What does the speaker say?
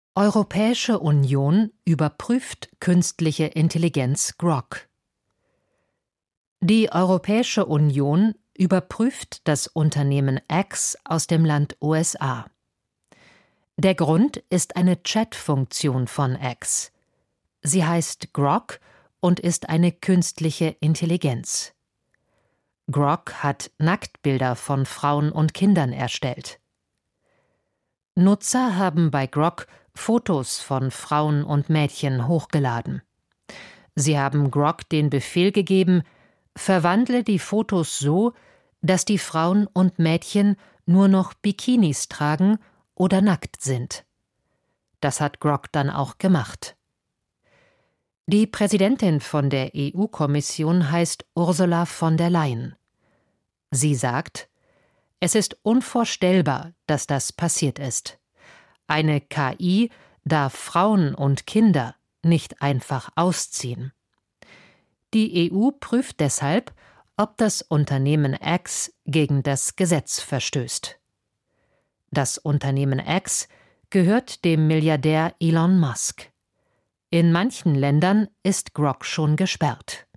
Europäische Union überprüft künstliche Intelligenz Grok. Die Europäische Union überprüft das Unternehmen X aus dem Land USA. Der Grund ist eine Chat-Funktion von X. Sie heißt Grok und ist eine künstliche Intelligenz. Grok hat Nacktbilder von Frauen und Kindern erstellt. Nutzer haben bei Grok Fotos von Frauen und Mädchen hochgeladen. Sie haben Grok den Befehl gegeben: Verwandle die Fotos so, dass die Frauen und Mädchen nur noch Bikinis tragen oder nackt sind. Das hat Grok dann auch gemacht. Die Präsidentin von der EU-Kommission heißt Ursula von der Leyen. Sie sagt: Es ist unvorstellbar, dass das passiert ist. Eine KI darf Frauen und Kinder nicht einfach ausziehen. Die EU prüft deshalb, ob das Unternehmen X gegen das Gesetz verstößt. Das Unternehmen X gehört dem Milliardär Elon Musk. In manchen Ländern ist Grok schon gesperrt.